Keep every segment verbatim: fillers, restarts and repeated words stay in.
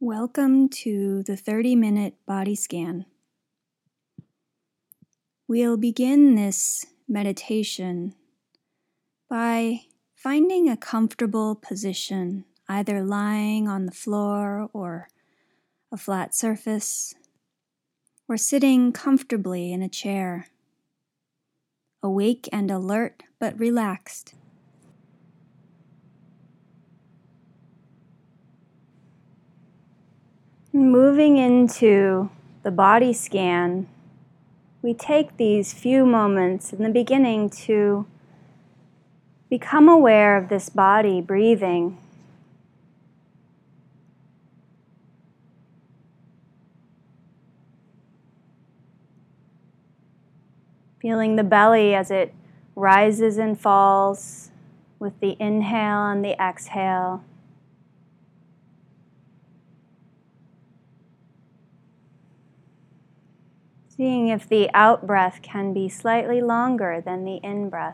Welcome to the thirty minute body scan. We'll begin this meditation by finding a comfortable position, either lying on the floor or a flat surface, or sitting comfortably in a chair, awake and alert but relaxed. Moving into the body scan, we take these few moments in the beginning to become aware of this body breathing. Feeling the belly as it rises and falls with the inhale and the exhale. Seeing if the out breath can be slightly longer than the in breath.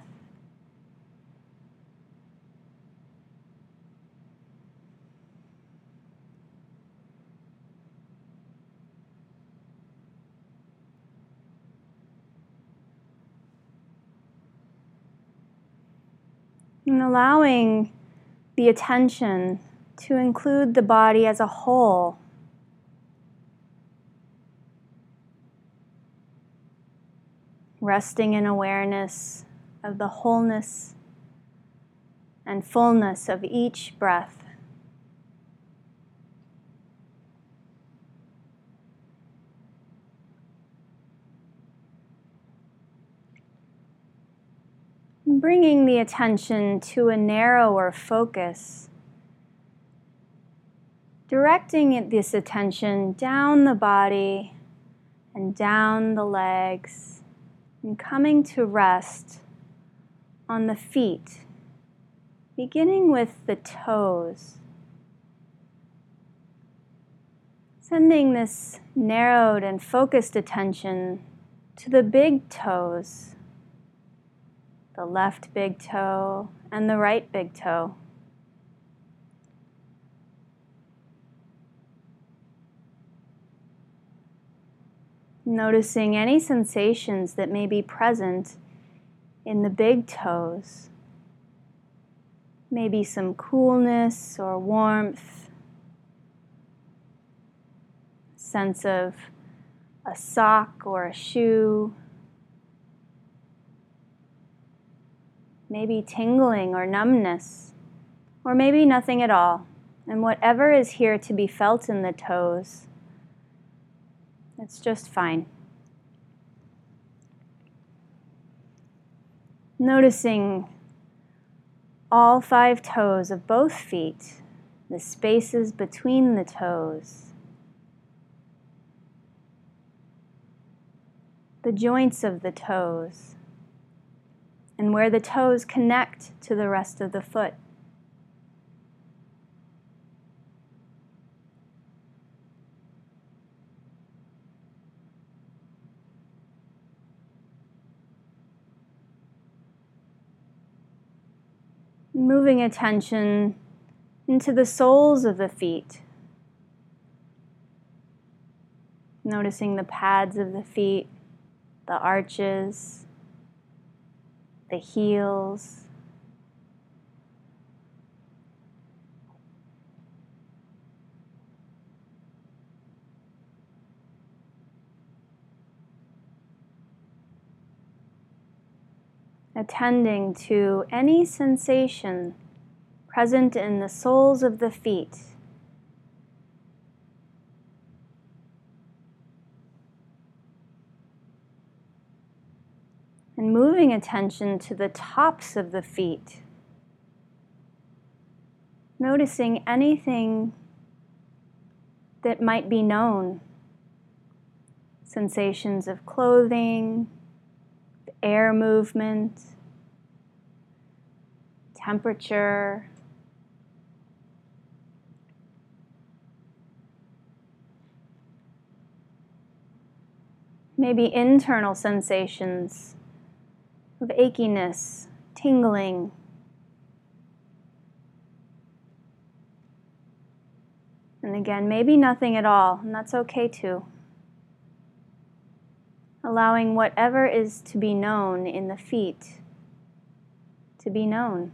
And allowing the attention to include the body as a whole. Resting in awareness of the wholeness and fullness of each breath. Bringing the attention to a narrower focus. Directing it, this attention down the body and down the legs. And coming to rest on the feet, beginning with the toes. Sending this narrowed and focused attention to the big toes, the left big toe and the right big toe. Noticing any sensations that may be present in the big toes. Maybe some coolness or warmth, sense of a sock or a shoe, maybe tingling or numbness, or maybe nothing at all. And whatever is here to be felt in the toes, it's just fine. Noticing all five toes of both feet, the spaces between the toes, the joints of the toes, and where the toes connect to the rest of the foot. Moving attention into the soles of the feet. Noticing the pads of the feet, the arches, the heels. Attending to any sensation present in the soles of the feet. And moving attention to the tops of the feet. Noticing anything that might be known. Sensations of clothing, air movement, temperature, maybe internal sensations of achiness, tingling, and again, maybe nothing at all, and that's okay too. Allowing whatever is to be known in the feet to be known.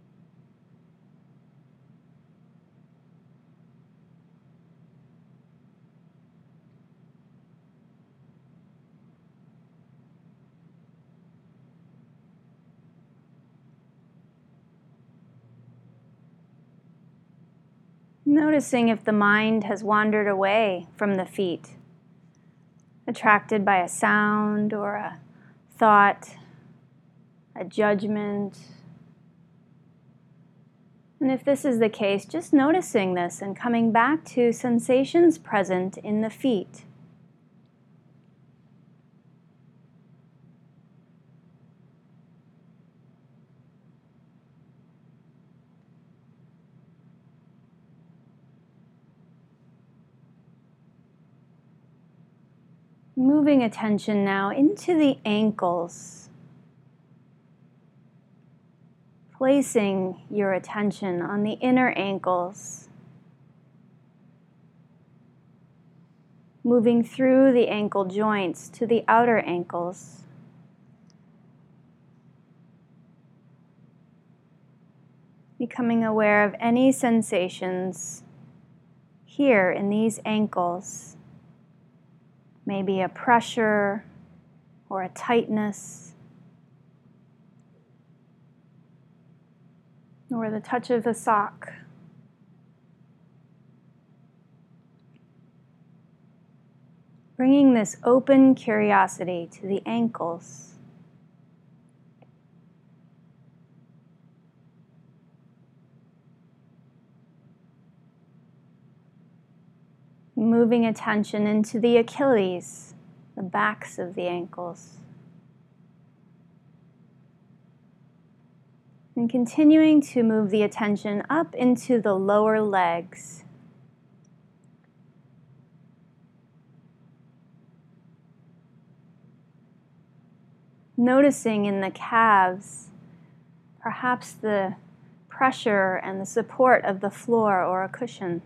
Noticing if the mind has wandered away from the feet, attracted by a sound or a thought, a judgment. And if this is the case, just noticing this and coming back to sensations present in the feet. Moving attention now into the ankles. Placing your attention on the inner ankles. Moving through the ankle joints to the outer ankles. Becoming aware of any sensations here in these ankles. Maybe a pressure or a tightness, or the touch of a sock. Bringing this open curiosity to the ankles. Moving attention into the Achilles, the backs of the ankles. And continuing to move the attention up into the lower legs. Noticing in the calves, perhaps the pressure and the support of the floor or a cushion.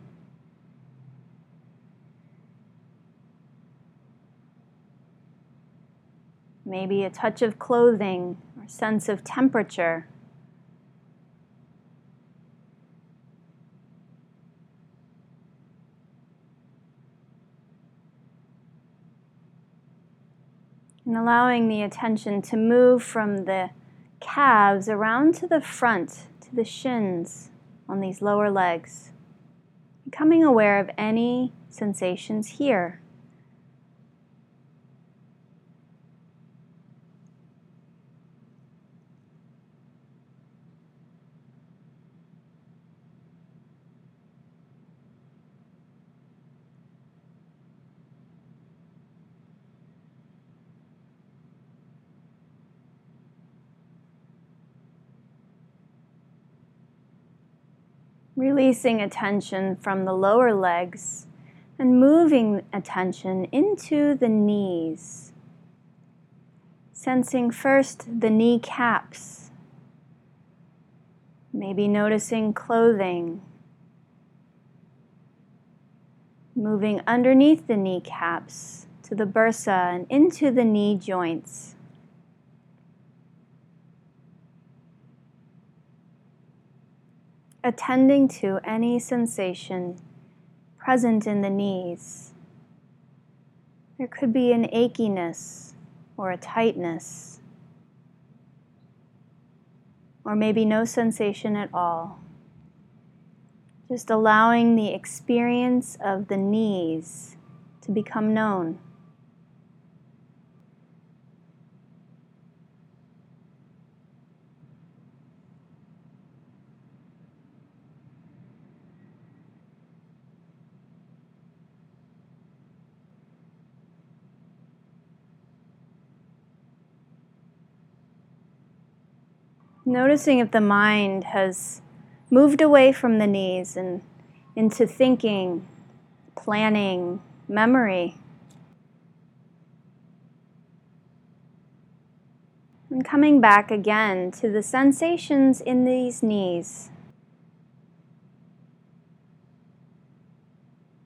Maybe a touch of clothing or sense of temperature. And allowing the attention to move from the calves around to the front, to the shins on these lower legs. Becoming aware of any sensations here. Releasing attention from the lower legs and moving attention into the knees. Sensing first the kneecaps. Maybe noticing clothing. Moving underneath the kneecaps to the bursa and into the knee joints. Attending to any sensation present in the knees. There could be an achiness or a tightness, or maybe no sensation at all. Just allowing the experience of the knees to become known. Noticing if the mind has moved away from the knees and into thinking, planning, memory. And coming back again to the sensations in these knees.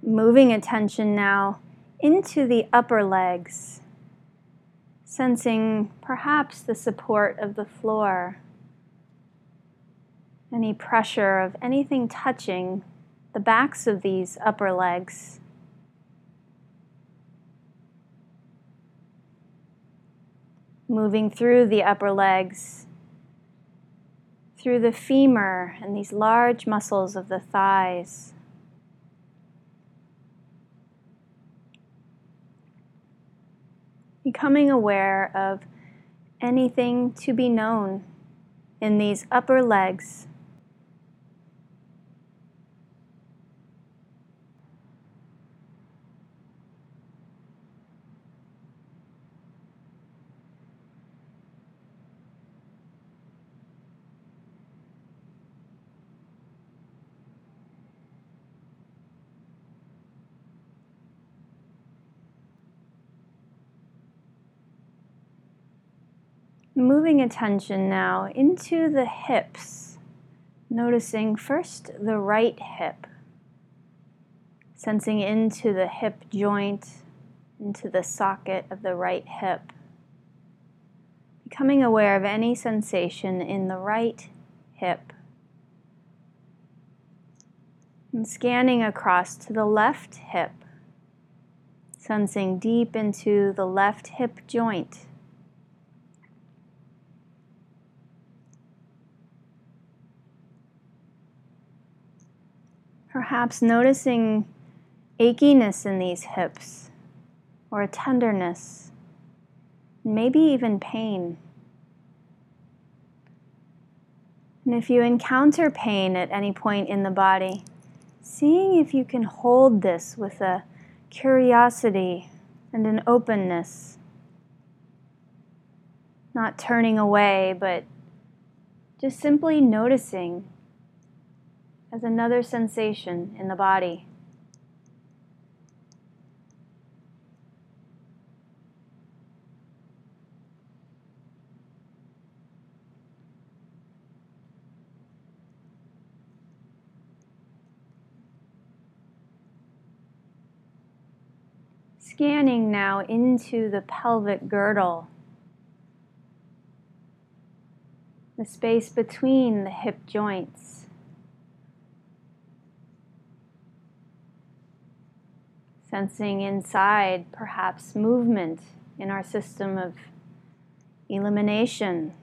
Moving attention now into the upper legs, sensing perhaps the support of the floor, any pressure of anything touching the backs of these upper legs. Moving through the upper legs, through the femur and these large muscles of the thighs. Becoming aware of anything to be known in these upper legs. Moving attention now into the hips, noticing first the right hip, sensing into the hip joint, into the socket of the right hip, becoming aware of any sensation in the right hip, and scanning across to the left hip, sensing deep into the left hip joint. Perhaps noticing achiness in these hips, or a tenderness, maybe even pain. And if you encounter pain at any point in the body, seeing if you can hold this with a curiosity and an openness, not turning away, but just simply noticing as another sensation in the body. Scanning now into the pelvic girdle, the space between the hip joints. Sensing inside, perhaps movement in our system of elimination.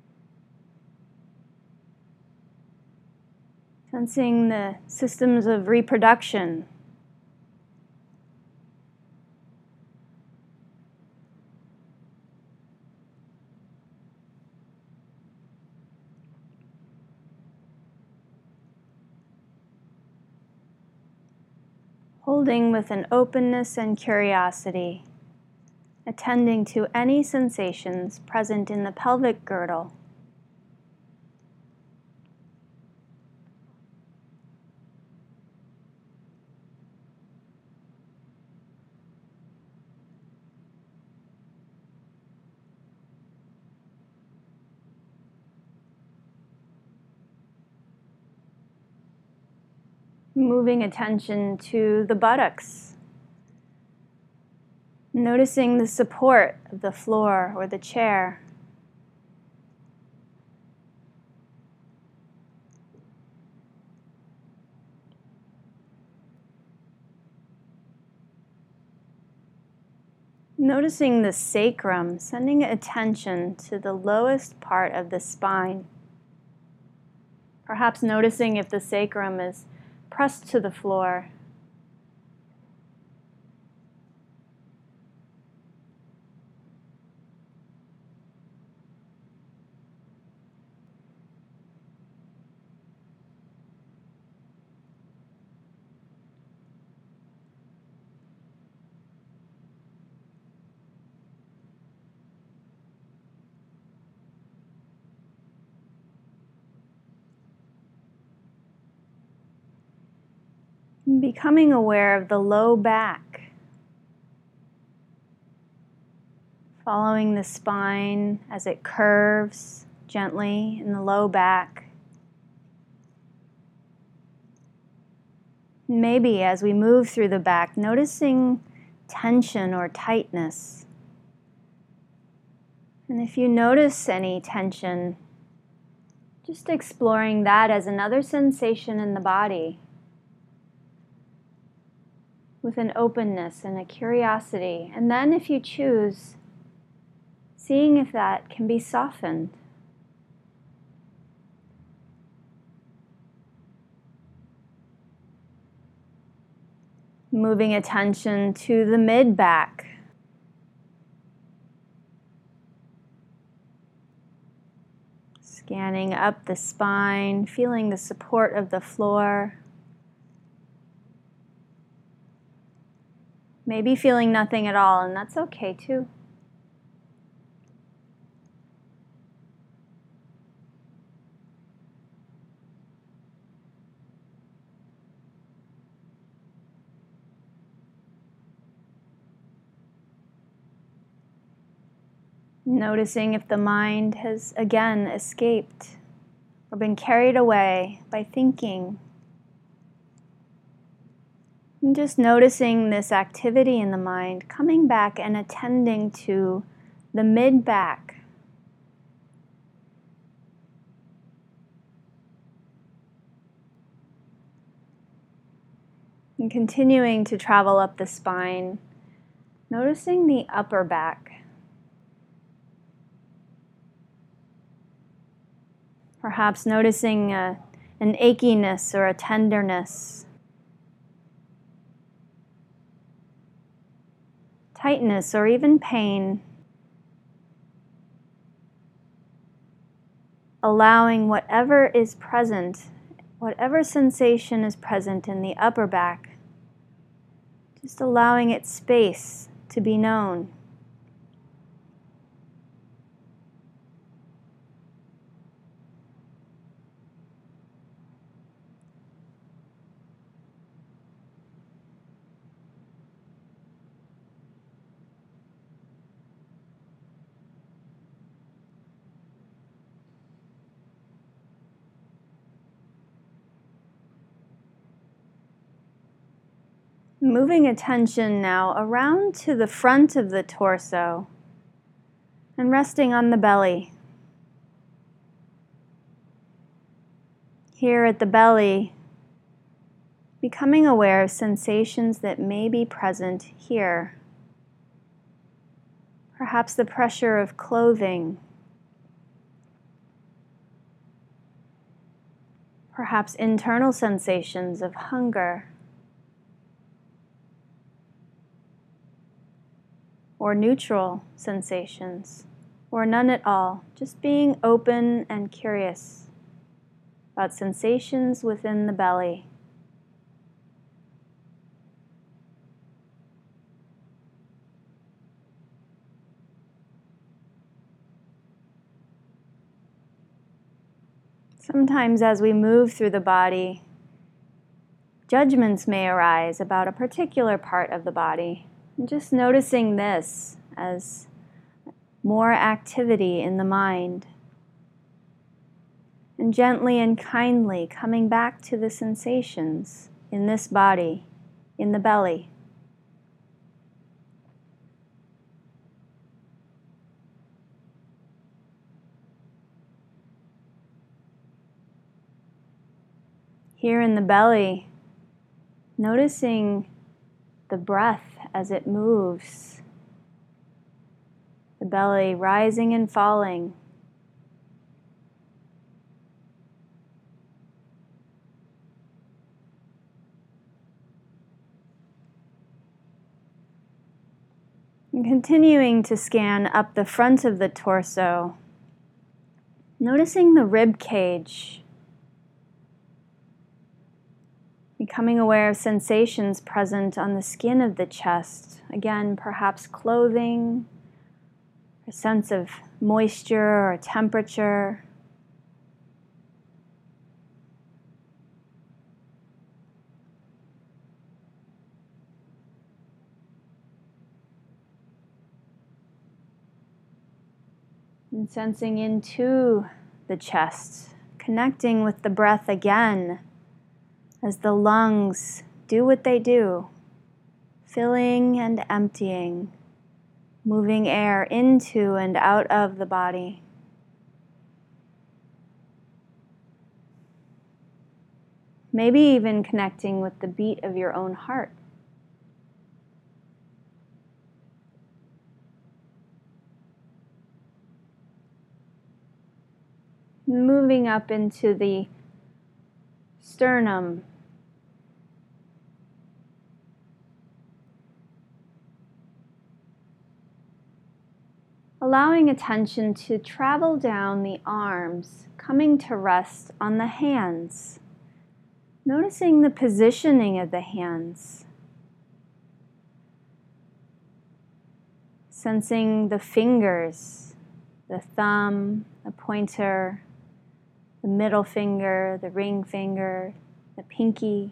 Sensing the systems of reproduction. Holding with an openness and curiosity, attending to any sensations present in the pelvic girdle. Moving attention to the buttocks, noticing the support of the floor or the chair. Noticing the sacrum, sending attention to the lowest part of the spine. Perhaps noticing if the sacrum is pressed to the floor. Becoming aware of the low back, following the spine as it curves gently in the low back. Maybe as we move through the back, noticing tension or tightness. And if you notice any tension, just exploring that as another sensation in the body with an openness and a curiosity. And then if you choose, seeing if that can be softened. Moving attention to the mid-back. Scanning up the spine, feeling the support of the floor. Maybe feeling nothing at all, and that's okay too. Noticing if the mind has again escaped or been carried away by thinking. And just noticing this activity in the mind, coming back and attending to the mid-back. And continuing to travel up the spine, noticing the upper back. Perhaps noticing a, an achiness or a tenderness, tightness or even pain. Allowing whatever is present, whatever sensation is present in the upper back, just allowing its space to be known. Moving attention now around to the front of the torso and resting on the belly. Here at the belly, becoming aware of sensations that may be present here. Perhaps the pressure of clothing. Perhaps internal sensations of hunger. Or neutral sensations, or none at all, just being open and curious about sensations within the belly. Sometimes as we move through the body, judgments may arise about a particular part of the body. And just noticing this as more activity in the mind. And gently and kindly coming back to the sensations in this body, in the belly. Here in the belly, noticing the breath as it moves, the belly rising and falling. And continuing to scan up the front of the torso, noticing the rib cage, becoming aware of sensations present on the skin of the chest. Again, perhaps clothing, a sense of moisture or temperature. And sensing into the chest, connecting with the breath again as the lungs do what they do, filling and emptying, moving air into and out of the body. Maybe even connecting with the beat of your own heart. Moving up into the sternum, allowing attention to travel down the arms, coming to rest on the hands, noticing the positioning of the hands, sensing the fingers, the thumb, the pointer, the middle finger, the ring finger, the pinky.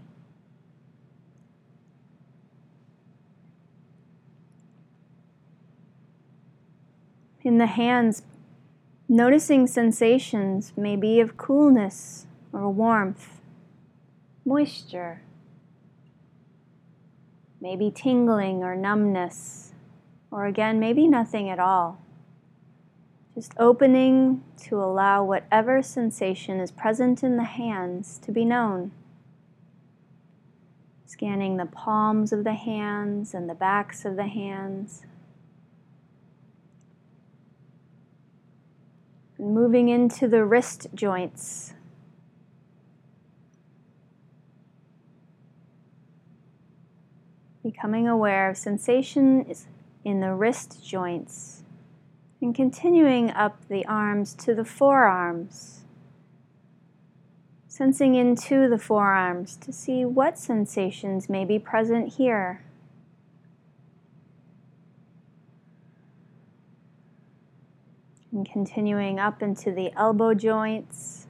In the hands, noticing sensations maybe of coolness or warmth, moisture, maybe tingling or numbness, or again, maybe nothing at all. Just opening to allow whatever sensation is present in the hands to be known. Scanning the palms of the hands and the backs of the hands. And moving into the wrist joints. Becoming aware of sensations in the wrist joints. And continuing up the arms to the forearms. Sensing into the forearms to see what sensations may be present here. And continuing up into the elbow joints.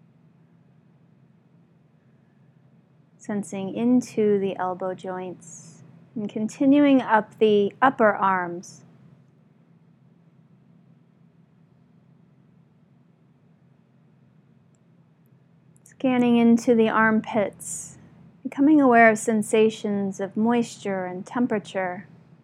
Sensing into the elbow joints. And continuing up the upper arms. Scanning into the armpits, becoming aware of sensations of moisture and temperature.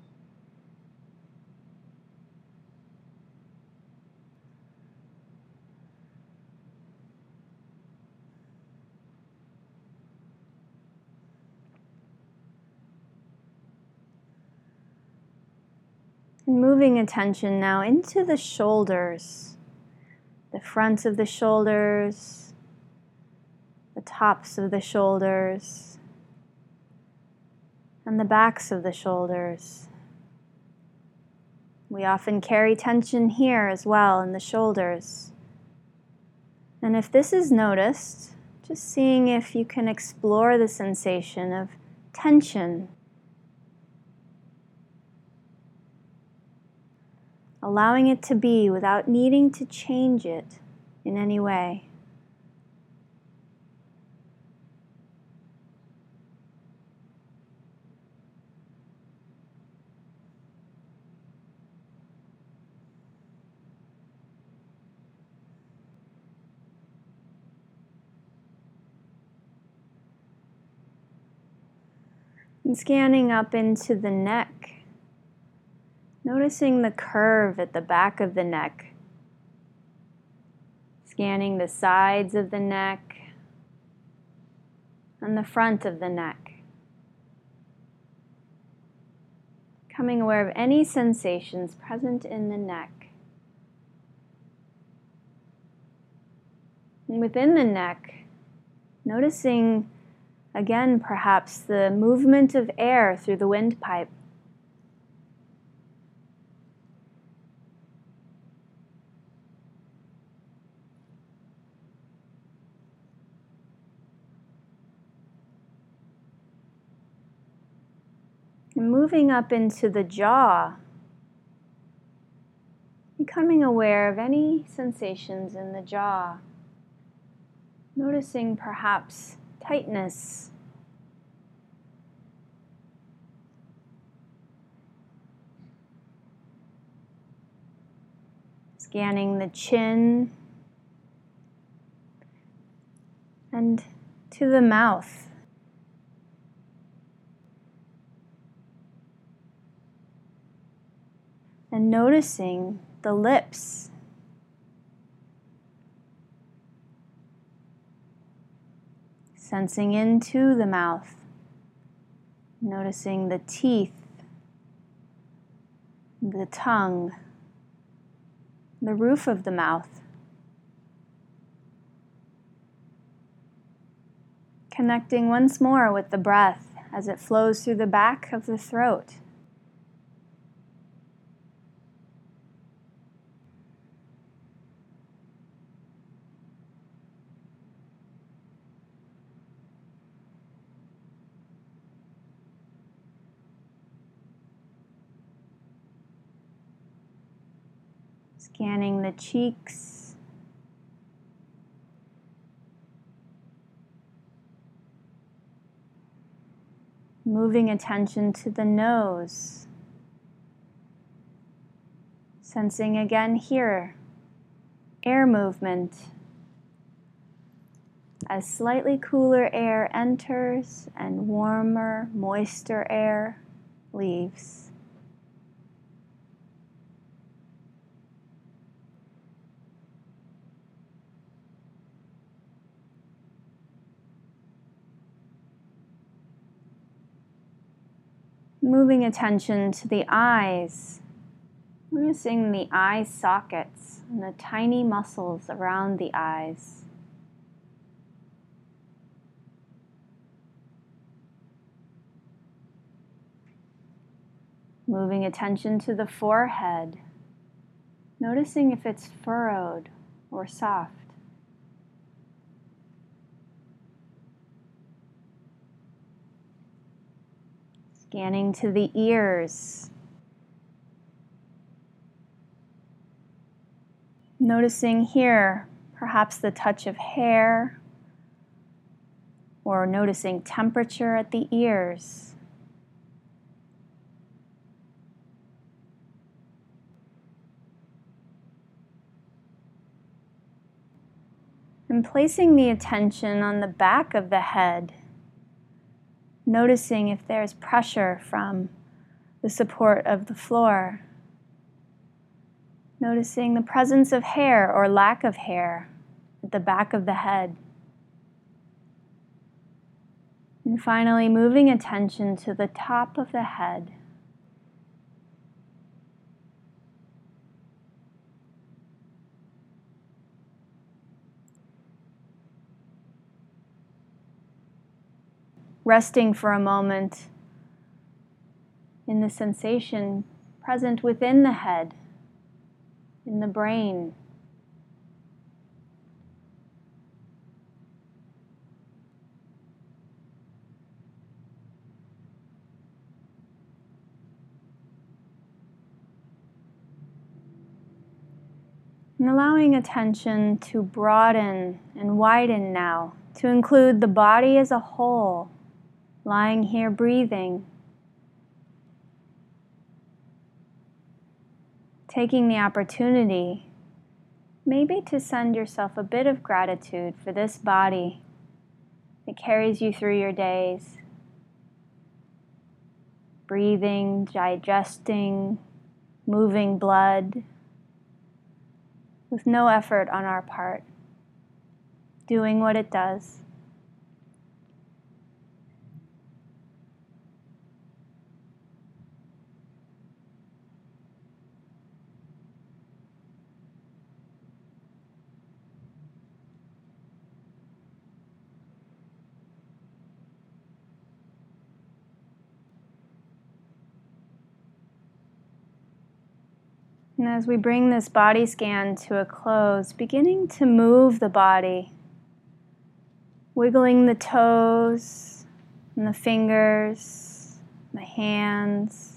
And moving attention now into the shoulders, the fronts of the shoulders, the tops of the shoulders, and the backs of the shoulders. We often carry tension here as well in the shoulders. And if this is noticed, just seeing if you can explore the sensation of tension. Allowing it to be without needing to change it in any way. And scanning up into the neck, noticing the curve at the back of the neck, scanning the sides of the neck and the front of the neck, becoming aware of any sensations present in the neck. And within the neck, noticing again, perhaps the movement of air through the windpipe. And moving up into the jaw, becoming aware of any sensations in the jaw. Noticing perhaps tightness. Scanning the chin and to the mouth. and noticing the lips. Sensing into the mouth, noticing the teeth, the tongue, the roof of the mouth. Connecting once more with the breath as it flows through the back of the throat. Scanning the cheeks, moving attention to the nose, sensing again here, air movement as slightly cooler air enters and warmer, moister air leaves. Moving attention to the eyes, noticing the eye sockets and the tiny muscles around the eyes. Moving attention to the forehead, noticing if it's furrowed or soft. Scanning to the ears, noticing here perhaps the touch of hair or noticing temperature at the ears. And placing the attention on the back of the head, noticing if there's pressure from the support of the floor. Noticing the presence of hair or lack of hair at the back of the head. And finally, moving attention to the top of the head. Resting for a moment in the sensation present within the head, in the brain. And allowing attention to broaden and widen now, to include the body as a whole, lying here breathing. Taking the opportunity, maybe to send yourself a bit of gratitude for this body that carries you through your days. Breathing, digesting, moving blood, with no effort on our part, doing what it does. And as we bring this body scan to a close, beginning to move the body, wiggling the toes and the fingers, the hands.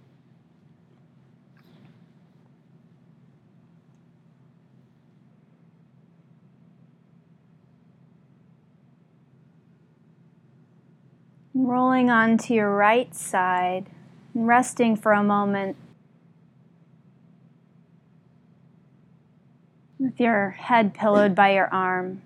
Rolling onto your right side and resting for a moment with your head pillowed by your arm.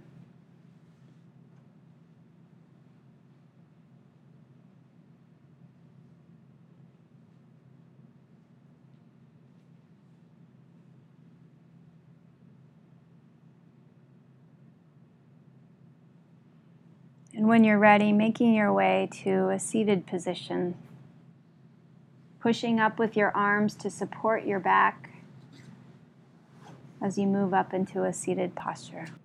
And when you're ready, making your way to a seated position, pushing up with your arms to support your back as you move up into a seated posture.